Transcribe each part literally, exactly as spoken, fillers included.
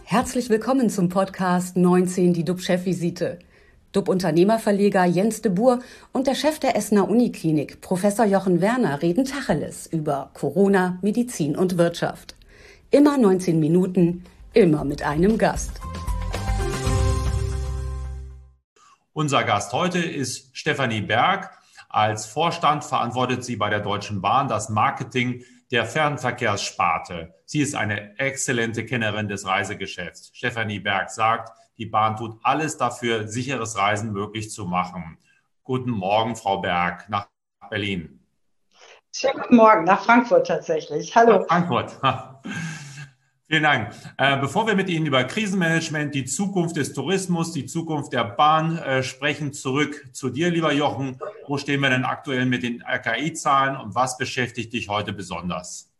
Herzlich willkommen zum Podcast neunzehn, die D U B-Chefvisite. D U B-Unternehmerverleger Jens de Boer und der Chef der Essener Uniklinik, Professor Jochen Werner, reden Tacheles über Corona, Medizin und Wirtschaft. Immer neunzehn Minuten, immer mit einem Gast. Unser Gast heute ist Stefanie Berg. Als Vorstand verantwortet sie bei der Deutschen Bahn das Marketing der Fernverkehrssparte. Sie ist eine exzellente Kennerin des Reisegeschäfts. Stefanie Berg sagt, die Bahn tut alles dafür, sicheres Reisen möglich zu machen. Guten Morgen, Frau Berg, nach Berlin. Schönen guten Morgen, nach Frankfurt tatsächlich. Hallo. Nach Frankfurt. Vielen Dank. Äh, bevor wir mit Ihnen über Krisenmanagement, die Zukunft des Tourismus, die Zukunft der Bahn äh, sprechen, zurück zu dir, lieber Jochen. Wo stehen wir denn aktuell mit den R K I-Zahlen und was beschäftigt dich heute besonders?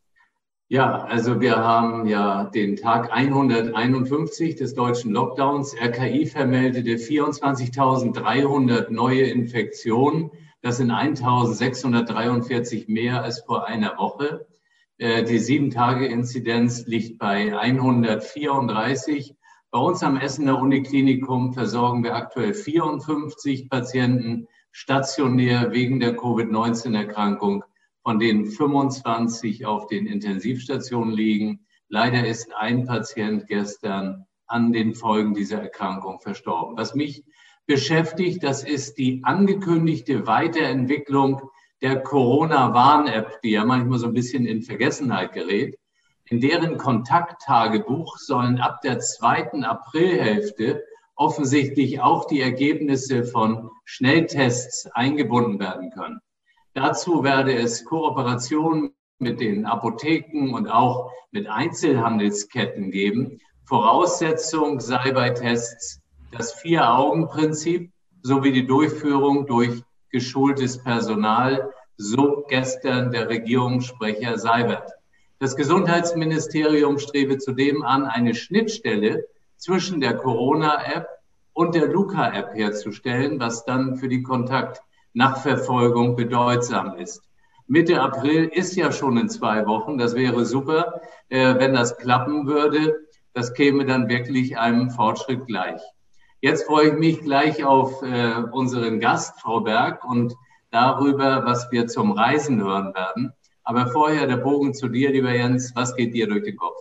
Ja, also wir haben ja den Tag hunderteinundfünfzig des deutschen Lockdowns. R K I vermeldete vierundzwanzigtausenddreihundert neue Infektionen. Das sind eintausendsechshundertdreiundvierzig mehr als vor einer Woche. Die sieben-Tage-Inzidenz liegt bei hundertvierunddreißig. Bei uns am Essener Uniklinikum versorgen wir aktuell vierundfünfzig Patienten stationär wegen der Covid neunzehn Erkrankung, von denen fünfundzwanzig auf den Intensivstationen liegen. Leider ist ein Patient gestern an den Folgen dieser Erkrankung verstorben. Was mich beschäftigt, das ist die angekündigte Weiterentwicklung der Corona-Warn-App, die ja manchmal so ein bisschen in Vergessenheit gerät. In deren Kontakttagebuch sollen ab der zweiten Aprilhälfte offensichtlich auch die Ergebnisse von Schnelltests eingebunden werden können. Dazu werde es Kooperationen mit den Apotheken und auch mit Einzelhandelsketten geben. Voraussetzung sei bei Tests das Vier-Augen-Prinzip sowie die Durchführung durch geschultes Personal, so gestern der Regierungssprecher Seibert. Das Gesundheitsministerium strebe zudem an, eine Schnittstelle zwischen der Corona-App und der Luca-App herzustellen, was dann für die Kontaktnachverfolgung bedeutsam ist. Mitte April ist ja schon in zwei Wochen. Das wäre super, äh, wenn das klappen würde. Das käme dann wirklich einem Fortschritt gleich. Jetzt freue ich mich gleich auf äh, unseren Gast, Frau Berg, und darüber, was wir zum Reisen hören werden. Aber vorher der Bogen zu dir, lieber Jens. Was geht dir durch den Kopf?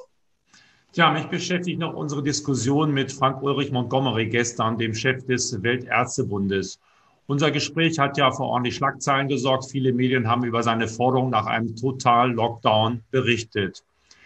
Ja, mich beschäftigt noch unsere Diskussion mit Frank-Ulrich Montgomery gestern, dem Chef des Weltärztebundes. Unser Gespräch hat ja für ordentlich Schlagzeilen gesorgt. Viele Medien haben über seine Forderung nach einem Total-Lockdown berichtet.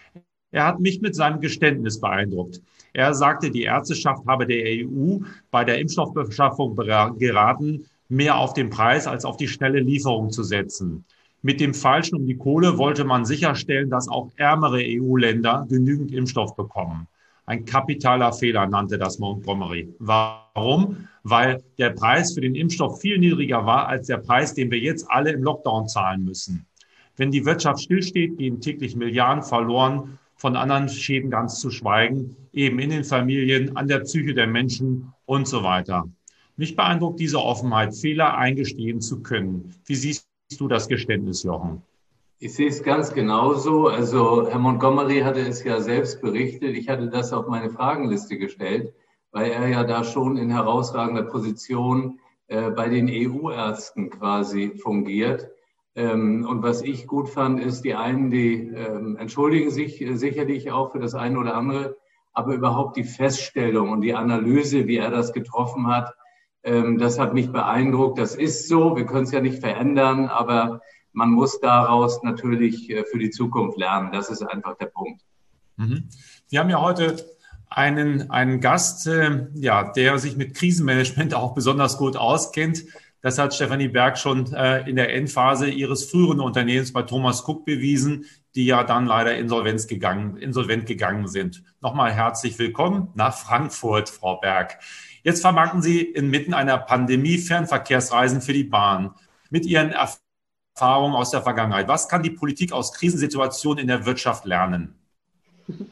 Er hat mich mit seinem Geständnis beeindruckt. Er sagte, die Ärzteschaft habe der E U bei der Impfstoffbeschaffung geraten, mehr auf den Preis als auf die schnelle Lieferung zu setzen. Mit dem Falschen um die Kohle wollte man sicherstellen, dass auch ärmere E U-Länder genügend Impfstoff bekommen. Ein kapitaler Fehler nannte das Montgomery. Warum? Weil der Preis für den Impfstoff viel niedriger war als der Preis, den wir jetzt alle im Lockdown zahlen müssen. Wenn die Wirtschaft stillsteht, gehen täglich Milliarden verloren, von anderen Schäden ganz zu schweigen, eben in den Familien, an der Psyche der Menschen und so weiter. Mich beeindruckt diese Offenheit, Fehler eingestehen zu können. Wie siehst du das Geständnis, Jochen? Ich sehe es ganz genauso. Also Herr Montgomery hatte es ja selbst berichtet. Ich hatte das auf meine Fragenliste gestellt, weil er ja da schon in herausragender Position äh, bei den E U-Ärzten quasi fungiert. Ähm, und was ich gut fand, ist, die einen, die ähm, entschuldigen sich äh, sicherlich auch für das eine oder andere, aber überhaupt die Feststellung und die Analyse, wie er das getroffen hat, ähm, das hat mich beeindruckt. Das ist so, wir können es ja nicht verändern, aber man muss daraus natürlich äh, für die Zukunft lernen. Das ist einfach der Punkt. Mhm. Wir haben ja heute einen, einen Gast, äh, ja, der sich mit Krisenmanagement auch besonders gut auskennt. Das hat Stefanie Berg schon äh, in der Endphase ihres früheren Unternehmens bei Thomas Cook bewiesen, die ja dann leider insolvenz gegangen, insolvent gegangen sind. Nochmal herzlich willkommen nach Frankfurt, Frau Berg. Jetzt vermarkten Sie inmitten einer Pandemie Fernverkehrsreisen für die Bahn. Mit Ihren Erfahrungen aus der Vergangenheit, was kann die Politik aus Krisensituationen in der Wirtschaft lernen?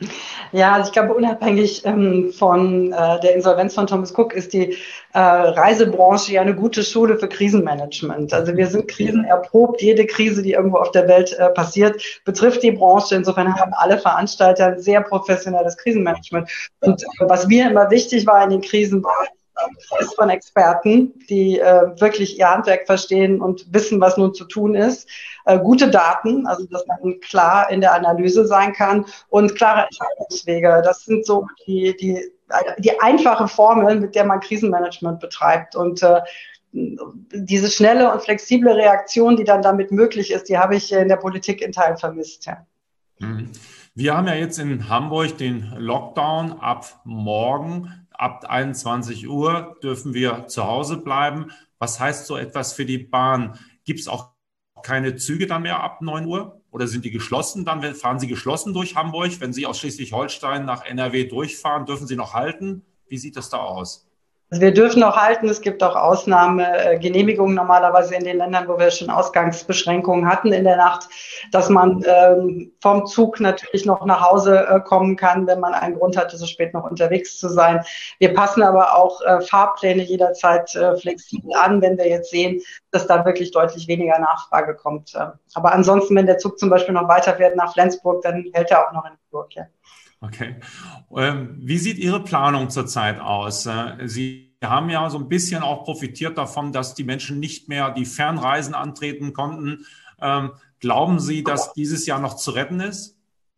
Ja, also ich glaube, unabhängig ähm, von äh, der Insolvenz von Thomas Cook ist die äh, Reisebranche ja eine gute Schule für Krisenmanagement. Also wir sind krisenerprobt. Jede Krise, die irgendwo auf der Welt äh, passiert, betrifft die Branche. Insofern haben alle Veranstalter ein sehr professionelles Krisenmanagement. Und äh, was mir immer wichtig war in den Krisen, war ist von Experten, die äh, wirklich ihr Handwerk verstehen und wissen, was nun zu tun ist. Äh, gute Daten, also dass man klar in der Analyse sein kann und klare Entscheidungswege. Das sind so die, die, die einfache Formel, mit der man Krisenmanagement betreibt. Und äh, diese schnelle und flexible Reaktion, die dann damit möglich ist, die habe ich in der Politik in Teilen vermisst. Ja. Wir haben ja jetzt in Hamburg den Lockdown ab morgen. Ab einundzwanzig Uhr dürfen wir zu Hause bleiben. Was heißt so etwas für die Bahn? Gibt es auch keine Züge dann mehr ab neun Uhr? Oder sind die geschlossen? Dann fahren Sie geschlossen durch Hamburg. Wenn Sie aus Schleswig-Holstein nach N R W durchfahren, dürfen Sie noch halten? Wie sieht das da aus? Also wir dürfen auch halten. Es gibt auch Ausnahmegenehmigungen normalerweise in den Ländern, wo wir schon Ausgangsbeschränkungen hatten in der Nacht, dass man ähm, vom Zug natürlich noch nach Hause äh, kommen kann, wenn man einen Grund hatte, so spät noch unterwegs zu sein. Wir passen aber auch äh, Fahrpläne jederzeit äh, flexibel an, wenn wir jetzt sehen, dass da wirklich deutlich weniger Nachfrage kommt. Aber ansonsten, wenn der Zug zum Beispiel noch weiterfährt nach Flensburg, dann hält er auch noch in Hamburg. Ja. Okay. Wie sieht Ihre Planung zurzeit aus? Sie haben ja so ein bisschen auch profitiert davon, dass die Menschen nicht mehr die Fernreisen antreten konnten. Glauben Sie, dass dieses Jahr noch zu retten ist?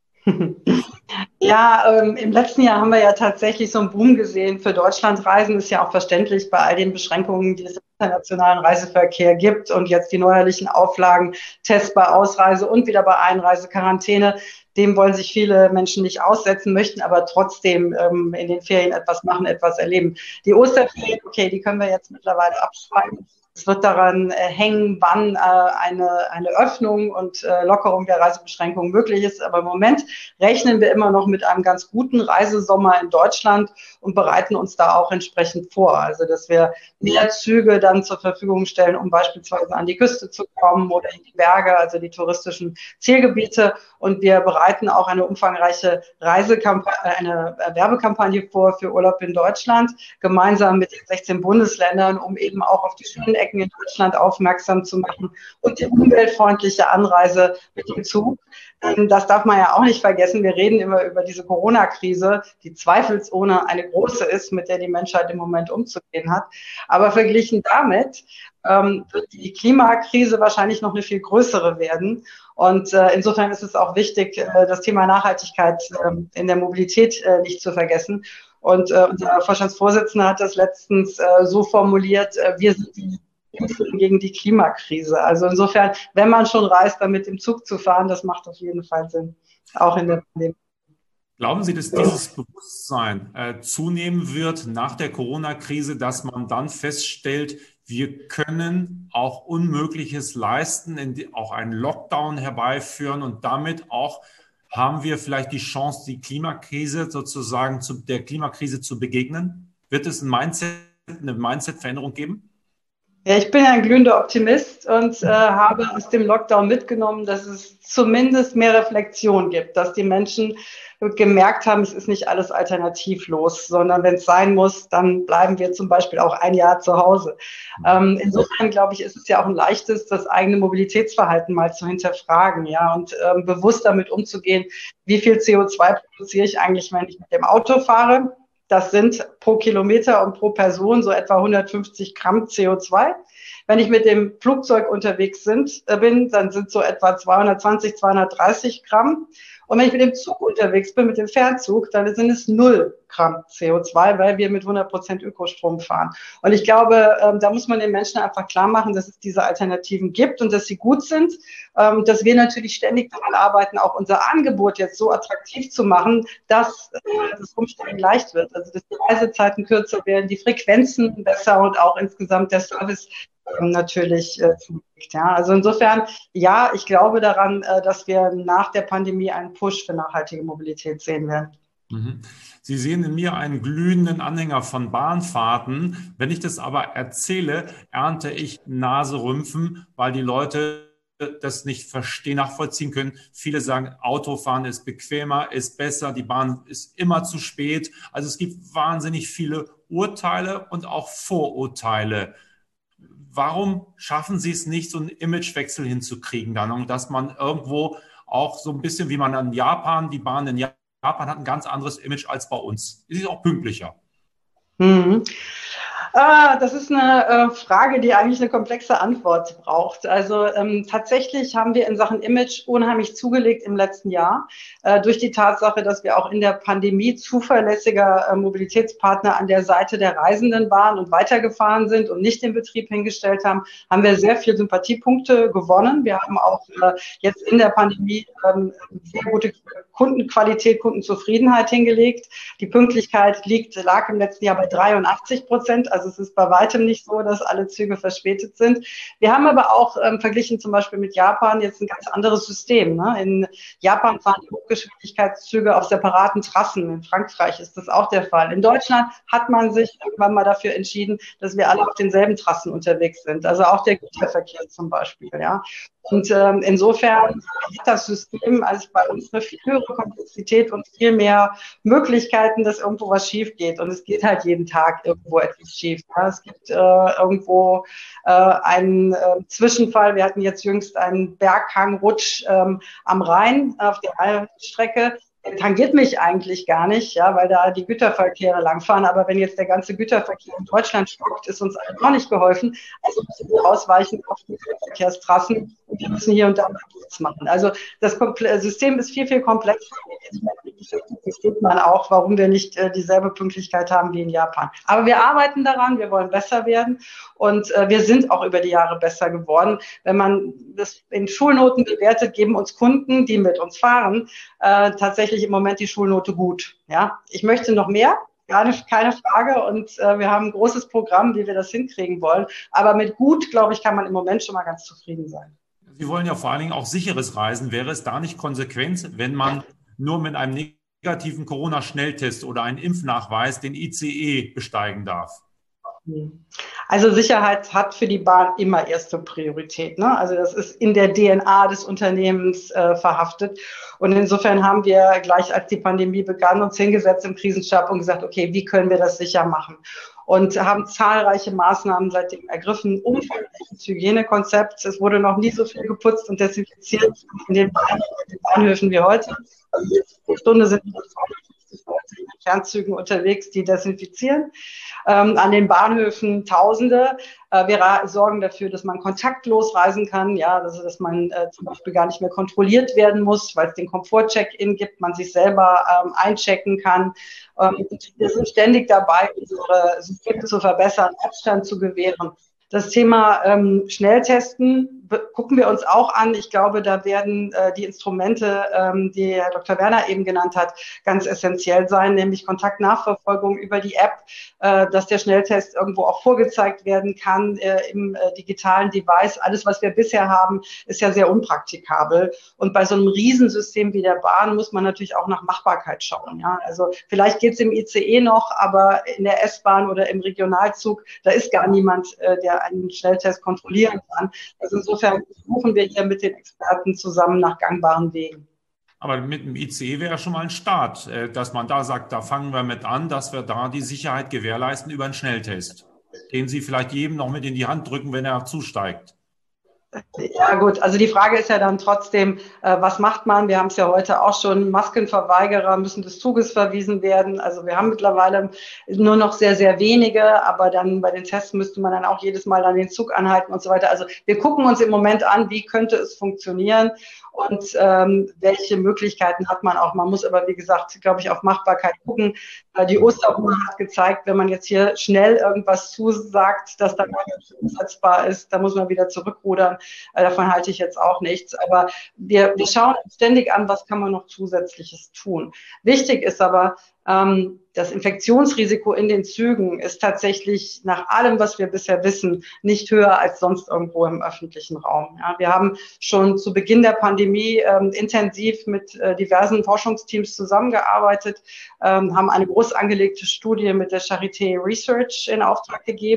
Ja, ähm, im letzten Jahr haben wir ja tatsächlich so einen Boom gesehen für Deutschlandreisen. Ist ja auch verständlich bei all den Beschränkungen, die es im internationalen Reiseverkehr gibt und jetzt die neuerlichen Auflagen, Tests bei Ausreise und wieder bei Einreise, Quarantäne. Dem wollen sich viele Menschen nicht aussetzen, möchten aber trotzdem ähm, in den Ferien etwas machen, etwas erleben. Die Osterferien, okay, die können wir jetzt mittlerweile abschreiben. Es wird daran äh, hängen, wann äh, eine, eine Öffnung und äh, Lockerung der Reisebeschränkungen möglich ist. Aber im Moment rechnen wir immer noch mit einem ganz guten Reisesommer in Deutschland und bereiten uns da auch entsprechend vor. Also, dass wir mehr Züge dann zur Verfügung stellen, um beispielsweise an die Küste zu kommen oder in die Berge, also die touristischen Zielgebiete. Und wir bereiten auch eine umfangreiche Reisekampagne, eine Werbekampagne vor für Urlaub in Deutschland, gemeinsam mit den sechzehn Bundesländern, um eben auch auf die schönen Ecken in Deutschland aufmerksam zu machen und die umweltfreundliche Anreise mit dem Zug. Das darf man ja auch nicht vergessen. Wir reden immer über diese Corona-Krise, die zweifelsohne eine große ist, mit der die Menschheit im Moment umzugehen hat. Aber verglichen damit ähm, wird die Klimakrise wahrscheinlich noch eine viel größere werden. Und äh, insofern ist es auch wichtig, äh, das Thema Nachhaltigkeit äh, in der Mobilität äh, nicht zu vergessen. Und äh, unser Vorstandsvorsitzender hat das letztens äh, so formuliert, äh, wir sind die Impfung gegen die Klimakrise. Also insofern, wenn man schon reist, dann mit dem Zug zu fahren, das macht auf jeden Fall Sinn, auch in der Pandemie. Glauben Sie, dass dieses Bewusstsein äh, zunehmen wird nach der Corona-Krise, dass man dann feststellt, wir können auch Unmögliches leisten, auch einen Lockdown herbeiführen und damit auch haben wir vielleicht die Chance, die Klimakrise sozusagen zu der Klimakrise zu begegnen? Wird es ein Mindset, eine Mindset-Veränderung geben? Ja, ich bin ein glühender Optimist und äh, habe aus dem Lockdown mitgenommen, dass es zumindest mehr Reflexion gibt, dass die Menschen gemerkt haben, es ist nicht alles alternativlos, sondern wenn es sein muss, dann bleiben wir zum Beispiel auch ein Jahr zu Hause. Ähm, insofern, glaube ich, ist es ja auch ein leichtes, das eigene Mobilitätsverhalten mal zu hinterfragen, ja, und ähm, bewusst damit umzugehen, wie viel C O zwei produziere ich eigentlich, wenn ich mit dem Auto fahre. Das sind pro Kilometer und pro Person so etwa hundertfünfzig Gramm C O zwei. Wenn ich mit dem Flugzeug unterwegs sind, äh, bin, dann sind so etwa zweihundertzwanzig, zweihundertdreißig Gramm. Und wenn ich mit dem Zug unterwegs bin, mit dem Fernzug, dann sind es null Gramm C O zwei, weil wir mit hundert Prozent Ökostrom fahren. Und ich glaube, ähm, da muss man den Menschen einfach klar machen, dass es diese Alternativen gibt und dass sie gut sind. Ähm, dass wir natürlich ständig daran arbeiten, auch unser Angebot jetzt so attraktiv zu machen, dass äh, das Umsteigen leicht wird. Also dass die Reisezeiten kürzer werden, die Frequenzen besser und auch insgesamt der Service ähm, natürlich äh, zulegt. Ja. Also insofern, ja, ich glaube daran, äh, dass wir nach der Pandemie einen Push für nachhaltige Mobilität sehen werden. Sie sehen in mir einen glühenden Anhänger von Bahnfahrten. Wenn ich das aber erzähle, ernte ich Naserümpfen, weil die Leute das nicht verstehen, nachvollziehen können. Viele sagen, Autofahren ist bequemer, ist besser, die Bahn ist immer zu spät. Also es gibt wahnsinnig viele Urteile und auch Vorurteile. Warum schaffen Sie es nicht, so einen Imagewechsel hinzukriegen dann? Und dass man irgendwo auch so ein bisschen, wie man in Japan, die Bahn in Japan hat ein ganz anderes Image als bei uns. Sie ist auch pünktlicher. Mhm. Ah, das ist eine äh, Frage, die eigentlich eine komplexe Antwort braucht. Also ähm, tatsächlich haben wir in Sachen Image unheimlich zugelegt im letzten Jahr. Äh, durch die Tatsache, dass wir auch in der Pandemie zuverlässiger äh, Mobilitätspartner an der Seite der Reisenden waren und weitergefahren sind und nicht den Betrieb hingestellt haben, haben wir sehr viel Sympathiepunkte gewonnen. Wir haben auch äh, jetzt in der Pandemie ähm, sehr gute Kundenqualität, Kundenzufriedenheit hingelegt. Die Pünktlichkeit liegt, lag im letzten Jahr bei dreiundachtzig Prozent. Also es ist bei weitem nicht so, dass alle Züge verspätet sind. Wir haben aber auch ähm, verglichen zum Beispiel mit Japan jetzt ein ganz anderes System. Ne? In Japan fahren die Hochgeschwindigkeitszüge auf separaten Trassen. In Frankreich ist das auch der Fall. In Deutschland hat man sich irgendwann mal dafür entschieden, dass wir alle auf denselben Trassen unterwegs sind. Also auch der Güterverkehr zum Beispiel. Ja? Und ähm, insofern hat das System also bei uns eine viel höhere Komplexität und viel mehr Möglichkeiten, dass irgendwo was schief geht. Und es geht halt jeden Tag irgendwo etwas schief. Ja, es gibt äh, irgendwo äh, einen äh, Zwischenfall. Wir hatten jetzt jüngst einen Berghangrutsch ähm, am Rhein auf der Strecke. Der tangiert mich eigentlich gar nicht, ja, weil da die Güterverkehre langfahren. Aber wenn jetzt der ganze Güterverkehr in Deutschland stockt, ist uns allen auch nicht geholfen. Also müssen wir ausweichen auf die Verkehrstrassen und wir müssen hier und da nichts machen. Also das System ist viel, viel komplexer. Versteht man auch, warum wir nicht äh, dieselbe Pünktlichkeit haben wie in Japan. Aber wir arbeiten daran, wir wollen besser werden und äh, wir sind auch über die Jahre besser geworden. Wenn man das in Schulnoten bewertet, geben uns Kunden, die mit uns fahren, äh, tatsächlich im Moment die Schulnote gut. Ja, ich möchte noch mehr. Keine, keine Frage und äh, wir haben ein großes Programm, wie wir das hinkriegen wollen. Aber mit gut, glaube ich, kann man im Moment schon mal ganz zufrieden sein. Sie wollen ja vor allen Dingen auch sicheres Reisen. Wäre es da nicht konsequent, wenn man nur mit einem negativen Corona-Schnelltest oder einen Impfnachweis den I C E besteigen darf? Also Sicherheit hat für die Bahn immer erste Priorität. Ne? Also das ist in der D N A des Unternehmens äh, verhaftet. Und insofern haben wir gleich, als die Pandemie begann, uns hingesetzt im Krisenstab und gesagt, okay, wie können wir das sicher machen? Und haben zahlreiche Maßnahmen seitdem ergriffen, umfangreiches Hygienekonzept. Es wurde noch nie so viel geputzt und desinfiziert in den Bahnhöfen wie heute. Also jetzt pro Stunde sind wir in den Fernzügen unterwegs, die desinfizieren. Ähm, an den Bahnhöfen Tausende. Äh, wir sorgen dafür, dass man kontaktlos reisen kann, ja, also dass man äh, zum Beispiel gar nicht mehr kontrolliert werden muss, weil es den Komfort-Check-In gibt, man sich selber ähm, einchecken kann. Ähm, wir sind ständig dabei, unsere Systeme zu verbessern, Abstand zu gewähren. Das Thema ähm, Schnelltesten gucken wir uns auch an. Ich glaube, da werden äh, die Instrumente, ähm, die Herr Doktor Werner eben genannt hat, ganz essentiell sein, nämlich Kontaktnachverfolgung über die App, äh, dass der Schnelltest irgendwo auch vorgezeigt werden kann äh, im äh, digitalen Device. Alles, was wir bisher haben, ist ja sehr unpraktikabel. Und bei so einem Riesensystem wie der Bahn muss man natürlich auch nach Machbarkeit schauen. Ja? Also vielleicht geht es im I C E noch, aber in der S-Bahn oder im Regionalzug, da ist gar niemand, äh, der einen Schnelltest kontrollieren kann. Also insofern suchen wir hier mit den Experten zusammen nach gangbaren Wegen. Aber mit dem I C E wäre schon mal ein Start, dass man da sagt, da fangen wir mit an, dass wir da die Sicherheit gewährleisten über einen Schnelltest, den Sie vielleicht jedem noch mit in die Hand drücken, wenn er zusteigt. Ja gut, also die Frage ist ja dann trotzdem, äh, was macht man? Wir haben es ja heute auch schon, Maskenverweigerer müssen des Zuges verwiesen werden. Also wir haben mittlerweile nur noch sehr, sehr wenige, aber dann bei den Tests müsste man dann auch jedes Mal an den Zug anhalten und so weiter. Also wir gucken uns im Moment an, wie könnte es funktionieren und ähm, welche Möglichkeiten hat man auch. Man muss aber, wie gesagt, glaube ich, auf Machbarkeit gucken. Äh, die Osterruhe hat gezeigt, wenn man jetzt hier schnell irgendwas zusagt, das dann nicht umsetzbar ist, da muss man wieder zurückrudern. Äh, davon halte ich jetzt auch nichts. Aber wir, wir schauen ständig an, was kann man noch Zusätzliches tun. Wichtig ist aber, ähm, das Infektionsrisiko in den Zügen ist tatsächlich nach allem, was wir bisher wissen, nicht höher als sonst irgendwo im öffentlichen Raum. Ja, wir haben schon zu Beginn der Pandemie ähm, intensiv mit äh, diversen Forschungsteams zusammengearbeitet, ähm, haben eine groß angelegte Studie mit der Charité Research in Auftrag gegeben,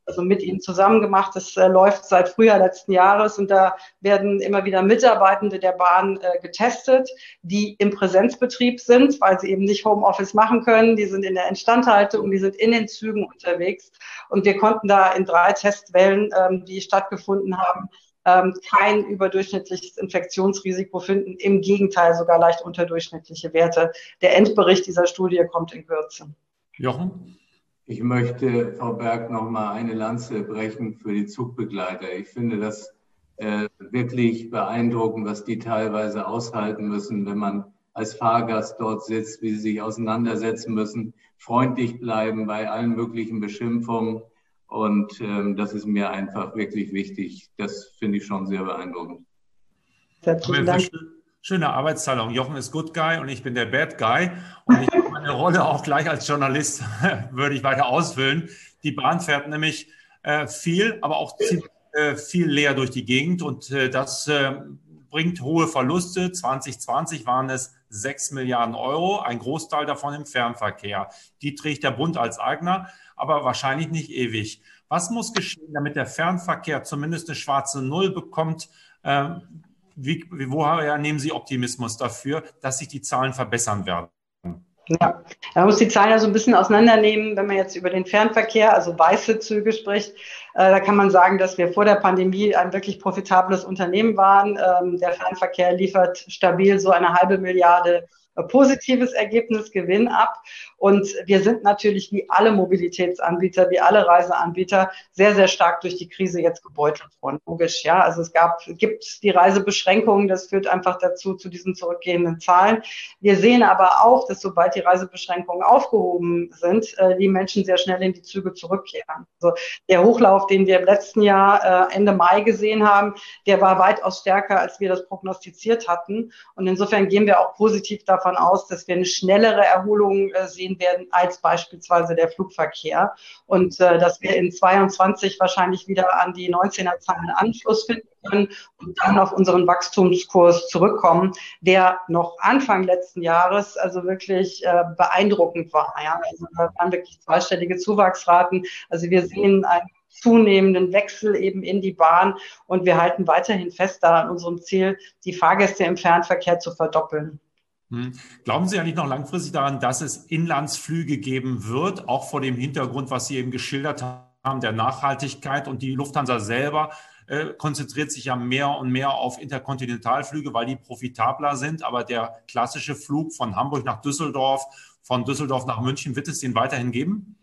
also mit ihnen zusammen gemacht. Das äh, läuft seit Frühjahr letzten Jahres und da werden immer wieder Mitarbeitende der Bahn äh, getestet, die im Präsenzbetrieb sind, weil sie eben nicht Homeoffice machen können. Die sind in der Instandhaltung, die sind in den Zügen unterwegs und wir konnten da in drei Testwellen, ähm, die stattgefunden haben, ähm, kein überdurchschnittliches Infektionsrisiko finden. Im Gegenteil, sogar leicht unterdurchschnittliche Werte. Der Endbericht dieser Studie kommt in Kürze. Jochen? Ich möchte, Frau Berg, noch mal eine Lanze brechen für die Zugbegleiter. Ich finde das äh, wirklich beeindruckend, was die teilweise aushalten müssen, wenn man als Fahrgast dort sitzt, wie sie sich auseinandersetzen müssen, freundlich bleiben bei allen möglichen Beschimpfungen. Und ähm, das ist mir einfach wirklich wichtig. Das finde ich schon sehr beeindruckend. Herzlichen Dank. Schöne Arbeitsteilung. Jochen ist Good Guy und ich bin der Bad Guy. Und ich habe meine Rolle auch gleich als Journalist, würde ich weiter ausfüllen. Die Bahn fährt nämlich äh, viel, aber auch ziemlich äh, viel leer durch die Gegend. Und äh, das äh, bringt hohe Verluste. zwanzig zwanzig waren es sechs Milliarden Euro, ein Großteil davon im Fernverkehr. Die trägt der Bund als Eigner, aber wahrscheinlich nicht ewig. Was muss geschehen, damit der Fernverkehr zumindest eine schwarze Null bekommt? Äh, Wie, woher nehmen Sie Optimismus dafür, dass sich die Zahlen verbessern werden? Ja, man muss die Zahlen ja so ein bisschen auseinandernehmen. Wenn man jetzt über den Fernverkehr, also weiße Züge spricht, äh, da kann man sagen, dass wir vor der Pandemie ein wirklich profitables Unternehmen waren. Ähm, der Fernverkehr liefert stabil so eine halbe Milliarde positives Ergebnis, Gewinn ab. Und wir sind natürlich wie alle Mobilitätsanbieter, wie alle Reiseanbieter sehr, sehr stark durch die Krise jetzt gebeutelt worden. Logisch, ja. Also es gab, gibt die Reisebeschränkungen. Das führt einfach dazu, zu diesen zurückgehenden Zahlen. Wir sehen aber auch, dass sobald die Reisebeschränkungen aufgehoben sind, die Menschen sehr schnell in die Züge zurückkehren. Also der Hochlauf, den wir im letzten Jahr Ende Mai gesehen haben, der war weitaus stärker, als wir das prognostiziert hatten. Und insofern gehen wir auch positiv davon davon aus, dass wir eine schnellere Erholung äh, sehen werden als beispielsweise der Flugverkehr und äh, dass wir in zweiundzwanzig wahrscheinlich wieder an die neunzehner Zahlen Anschluss finden können und dann auf unseren Wachstumskurs zurückkommen, der noch Anfang letzten Jahres also wirklich äh, beeindruckend war. Ja? Also da waren wirklich zweistellige Zuwachsraten. Also wir sehen einen zunehmenden Wechsel eben in die Bahn und wir halten weiterhin fest daran, unserem Ziel, die Fahrgäste im Fernverkehr zu verdoppeln. Glauben Sie eigentlich noch langfristig daran, dass es Inlandsflüge geben wird, auch vor dem Hintergrund, was Sie eben geschildert haben, der Nachhaltigkeit? Und die Lufthansa selber äh, konzentriert sich ja mehr und mehr auf Interkontinentalflüge, weil die profitabler sind. Aber der klassische Flug von Hamburg nach Düsseldorf, von Düsseldorf nach München, wird es den weiterhin geben?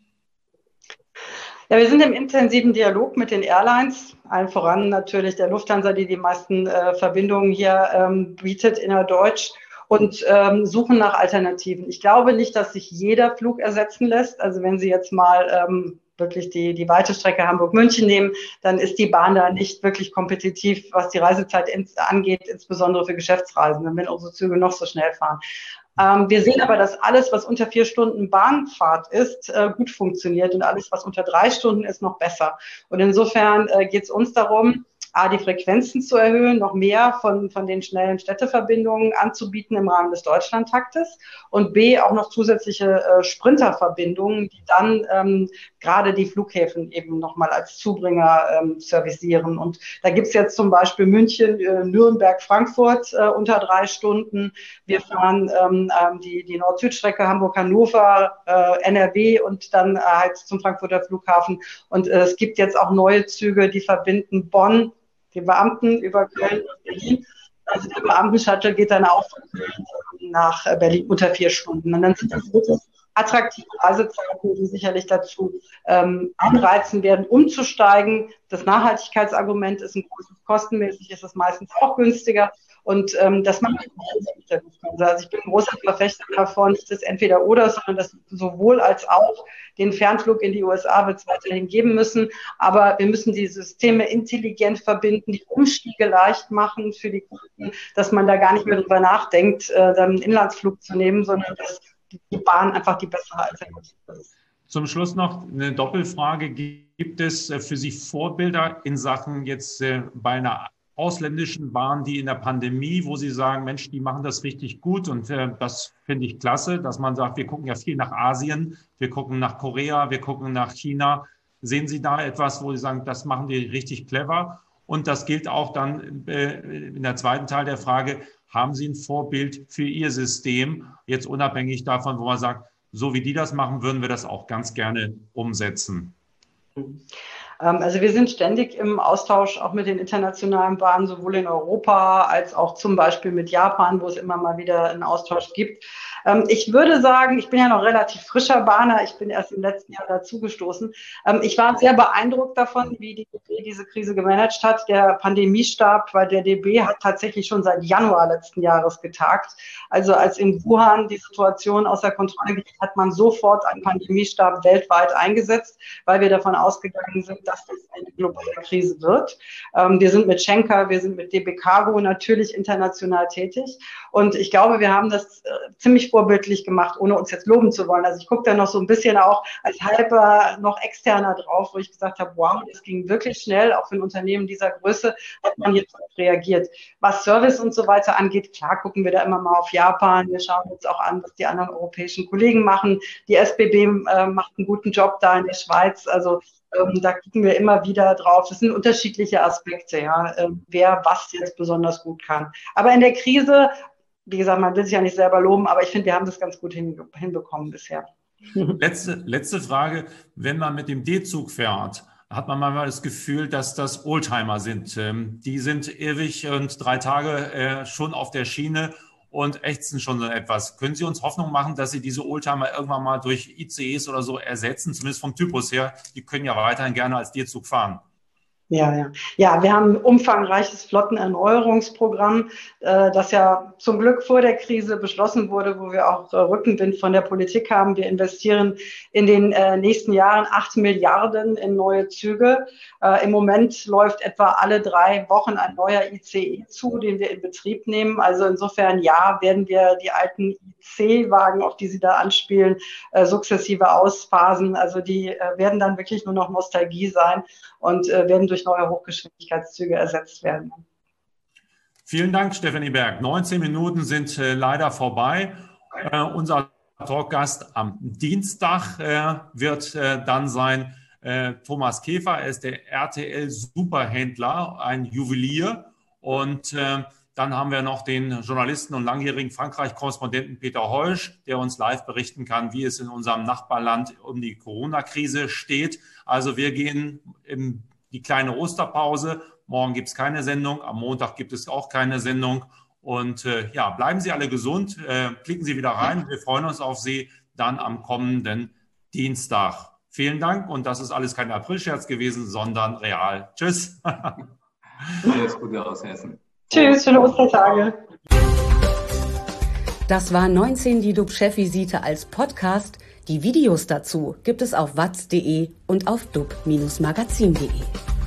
Ja, wir sind im intensiven Dialog mit den Airlines, allen voran natürlich der Lufthansa, die die meisten äh, Verbindungen hier ähm, bietet innerdeutsch. Und ähm, suchen nach Alternativen. Ich glaube nicht, dass sich jeder Flug ersetzen lässt. Also wenn Sie jetzt mal ähm, wirklich die, die weite Strecke Hamburg-München nehmen, dann ist die Bahn da nicht wirklich kompetitiv, was die Reisezeit ins, angeht, insbesondere für Geschäftsreisende, wenn unsere Züge noch so schnell fahren. Ähm, wir sehen aber, dass alles, was unter vier Stunden Bahnfahrt ist, äh, gut funktioniert und alles, was unter drei Stunden ist, noch besser. Und insofern äh, geht es uns darum, A, die Frequenzen zu erhöhen, noch mehr von, von den schnellen Städteverbindungen anzubieten im Rahmen des Deutschlandtaktes und B, auch noch zusätzliche äh, Sprinterverbindungen, die dann ähm, gerade die Flughäfen eben nochmal als Zubringer ähm, servicieren. Und da gibt's jetzt zum Beispiel München, äh, Nürnberg, Frankfurt äh, unter drei Stunden. Wir fahren ähm, die, die Nord-Süd-Strecke Hamburg-Hannover, äh, N R W und dann äh, halt zum Frankfurter Flughafen. Und äh, es gibt jetzt auch neue Züge, die verbinden Bonn, die Beamten über Köln und Berlin. Also der Beamten-Shuttle geht dann auch von Köln nach Berlin unter vier Stunden. Und dann sind das wirklich attraktive Reisezeiten, die sicherlich dazu ähm, anreizen werden, umzusteigen. Das Nachhaltigkeitsargument ist ein großes, kostenmäßig ist es meistens auch günstiger. Und ähm, das macht mit der Lufthansa. Also ich bin ein großer Verfechter davon, nicht das Entweder-Oder, sondern das sowohl als auch. Den Fernflug in die U S A wird es weiterhin geben müssen. Aber wir müssen die Systeme intelligent verbinden, die Umstiege leicht machen für die Kunden, dass man da gar nicht mehr drüber nachdenkt, äh, dann einen Inlandsflug zu nehmen, sondern dass die Bahn einfach die bessere Alternative ist. Zum Schluss noch eine Doppelfrage. Gibt es für Sie Vorbilder in Sachen jetzt bei einer ausländischen Bahn, die in der Pandemie, wo Sie sagen, Mensch, die machen das richtig gut und äh, das finde ich klasse, dass man sagt, wir gucken ja viel nach Asien, wir gucken nach Korea, wir gucken nach China. Sehen Sie da etwas, wo Sie sagen, das machen die richtig clever? Und das gilt auch dann in der zweiten Teil der Frage, haben Sie ein Vorbild für Ihr System, jetzt unabhängig davon, wo man sagt, so wie die das machen, würden wir das auch ganz gerne umsetzen? Also wir sind ständig im Austausch auch mit den internationalen Bahnen, sowohl in Europa als auch zum Beispiel mit Japan, wo es immer mal wieder einen Austausch gibt. Ich würde sagen, ich bin ja noch relativ frischer Bahner, ich bin erst im letzten Jahr dazugestoßen. Ich war sehr beeindruckt davon, wie die D B diese Krise gemanagt hat. Der Pandemiestab bei der D B hat tatsächlich schon seit Januar letzten Jahres getagt. Also als in Wuhan die Situation außer Kontrolle geriet, hat man sofort einen Pandemiestab weltweit eingesetzt, weil wir davon ausgegangen sind, dass das eine globale Krise wird. Wir sind mit Schenker, wir sind mit D B Cargo natürlich international tätig. Und ich glaube, wir haben das ziemlich vorbildlich gemacht, ohne uns jetzt loben zu wollen. Also ich gucke da noch so ein bisschen auch als halber noch externer drauf, wo ich gesagt habe, wow, das ging wirklich schnell, auch für ein Unternehmen dieser Größe hat man jetzt reagiert. Was Service und so weiter angeht, klar gucken wir da immer mal auf Japan, wir schauen uns auch an, was die anderen europäischen Kollegen machen. Die S B B äh, macht einen guten Job da in der Schweiz, also ähm, da gucken wir immer wieder drauf. Das sind unterschiedliche Aspekte, ja, äh, wer was jetzt besonders gut kann. Aber in der Krise, wie gesagt, man will sich ja nicht selber loben, aber ich finde, wir haben das ganz gut hin, hinbekommen bisher. Letzte, letzte Frage. Wenn man mit dem D-Zug fährt, hat man manchmal das Gefühl, dass das Oldtimer sind. Die sind ewig und drei Tage schon auf der Schiene und ächzen schon so etwas. Können Sie uns Hoffnung machen, dass Sie diese Oldtimer irgendwann mal durch I C Es oder so ersetzen, zumindest vom Typus her? Die können ja weiterhin gerne als D-Zug fahren. Ja, ja. Ja, wir haben ein umfangreiches Flottenerneuerungsprogramm, äh, das ja zum Glück vor der Krise beschlossen wurde, wo wir auch äh, Rückenwind von der Politik haben. Wir investieren in den äh, nächsten Jahren acht Milliarden in neue Züge. Äh, im Moment läuft etwa alle drei Wochen ein neuer I C E-Zug, den wir in Betrieb nehmen. Also insofern, ja, werden wir die alten I C-Wagen, auf die Sie da anspielen, äh, sukzessive ausphasen. Also die äh, werden dann wirklich nur noch Nostalgie sein und äh, werden durch neue Hochgeschwindigkeitszüge ersetzt werden. Vielen Dank, Stefanie Berg. neunzehn Minuten sind äh, leider vorbei. Äh, unser Talkgast am Dienstag äh, wird äh, dann sein äh, Thomas Käfer. Er ist der R T L-Superhändler, ein Juwelier. Und äh, dann haben wir noch den Journalisten und langjährigen Frankreich-Korrespondenten Peter Heusch, der uns live berichten kann, wie es in unserem Nachbarland um die Corona-Krise steht. Also wir gehen in die kleine Osterpause. Morgen gibt es keine Sendung, am Montag gibt es auch keine Sendung. Und äh, ja, bleiben Sie alle gesund, äh, klicken Sie wieder rein. Wir freuen uns auf Sie dann am kommenden Dienstag. Vielen Dank und das ist alles kein Aprilscherz gewesen, sondern real. Tschüss. Alles Gute aus Hessen. Tschüss, schöne Ostertage. Das war neunzehn die D U B-Chefvisite als Podcast. Die Videos dazu gibt es auf watz punkt de und auf dub Bindestrich magazin punkt de.